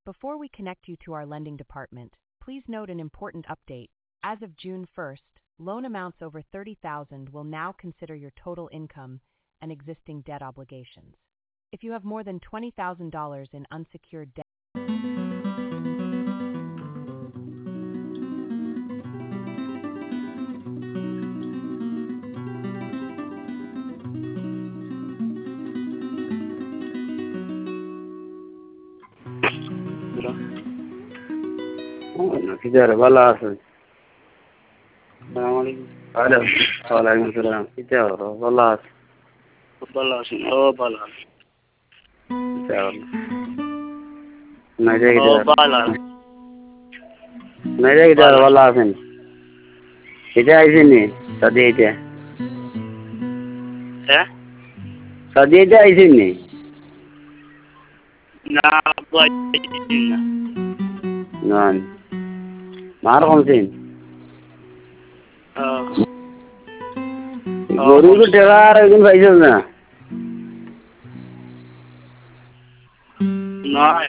Before we connect you to our lending department, please note an important update. As of June 1st, loan amounts over $30,000 will now consider your total income and existing debt obligations. If you have more than $20,000 in unsecured debt, किधर वाला है? Hello वालेकुम सलाम किधर वाला है? ओ वाला किधर मेरे किधर वाला मेरे किधर वाला है? किधर है नहीं सदी है सदी है नहीं ना نعم معرفة 50 guru itu dengar itu baik saja. Nah.